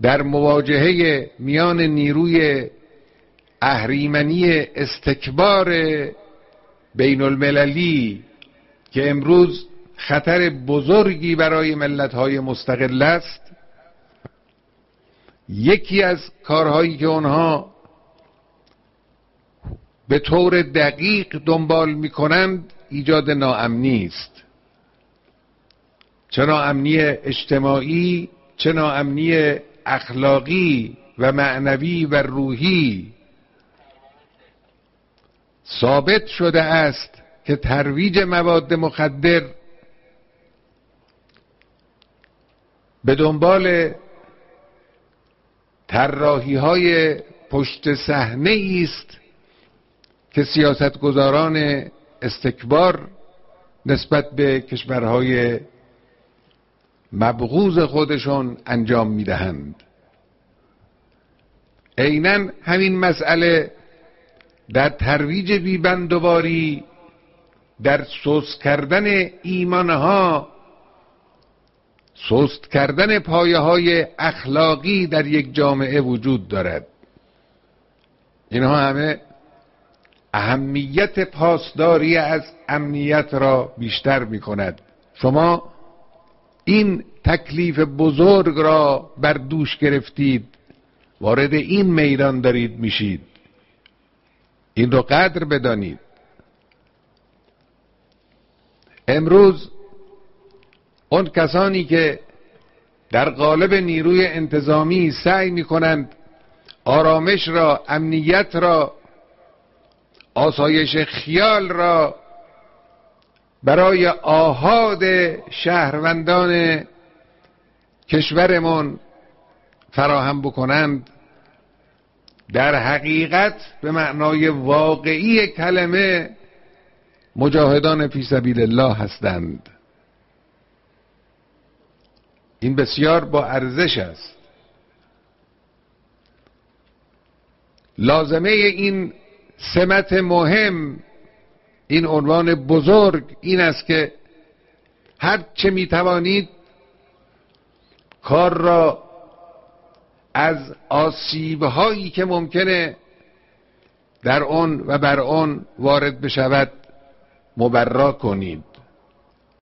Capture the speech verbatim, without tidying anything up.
در مواجهه میان نیروی اهریمنی استکبار بین المللی که امروز خطر بزرگی برای ملت‌های مستقل است، یکی از کارهایی که اونها به طور دقیق دنبال می‌کنند ایجاد ناامنی است، چه ناامنی اجتماعی، چه ناامنی اخلاقی و معنوی و روحی. ثابت شده است که ترویج مواد مخدر به دنبال طراحی‌های پشت صحنه است که سیاستگزاران استکبار نسبت به کشورهای مبغوض خودشون انجام میدهند. عیناً همین مسئله در ترویج بیبندوباری، در سست کردن ایمانها، سست کردن پایه های اخلاقی در یک جامعه وجود دارد. اینها همه اهمیت پاسداری از امنیت را بیشتر می کند. شما این تکلیف بزرگ را بر دوش گرفتید، وارد این میدان دارید میشید. این رو قدر بدانید. امروز اون کسانی که در قالب نیروی انتظامی سعی میکنند آرامش را، امنیت را، آسایش خیال را برای آحاد شهروندان کشورمان فراهم بکنند، در حقیقت به معنای واقعی کلمه مجاهدان فی سبیل الله هستند. این بسیار با ارزش است. لازمه این سمت مهم، این عنوان بزرگ این است که هر چه می توانید کار را از آسیب‌هایی که ممکنه در آن و بر آن وارد بشود مبرا کنید.